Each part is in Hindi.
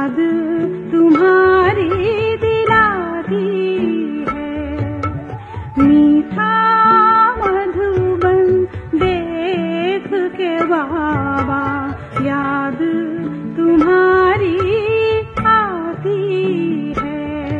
याद तुम्हारी दिलाती है। मीठा मधुबन देख के बाबा याद तुम्हारी आती है।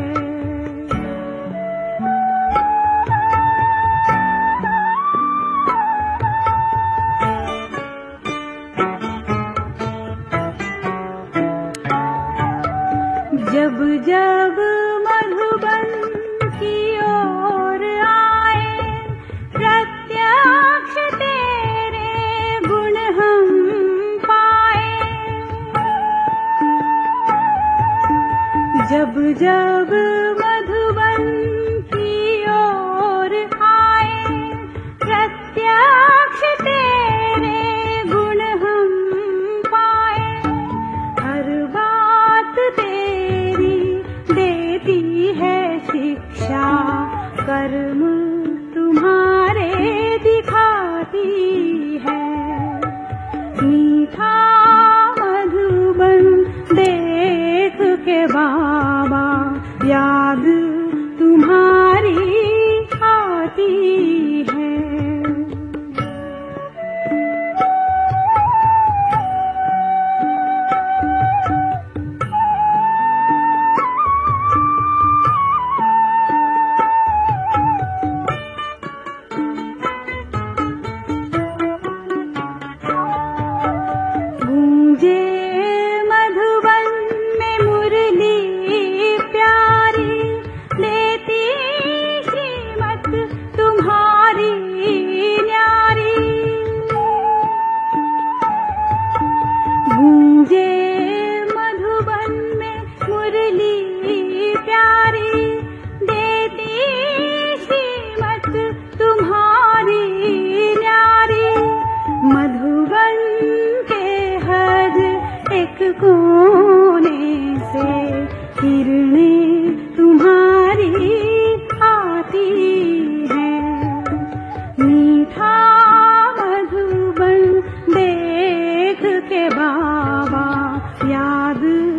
जब जब मधुबन की ओर आए, प्रत्यक्ष तेरे गुण हम पाए। जब जब मधुबन की ओर आए, प्रत्यक्ष तेरे गुण हम पाए। हर बात तेरी देती है शिक्षा, कर्म तुम्हारे दिखाती है। मीठा मधुबन देख के बाबा याद तुम्हारी आती है। गूंजे मधुबन में मुरली प्यारी, देती श्रीमत तुम्हारी न्यारी। गूंजे मधुबन में मुरली प्यारी, देती श्रीमत तुम्हारी न्यारी। मधुबन के हर एक कोने से किरणें तुम्हारी आती हैं। मीठा मधुबन देख के बाबा याद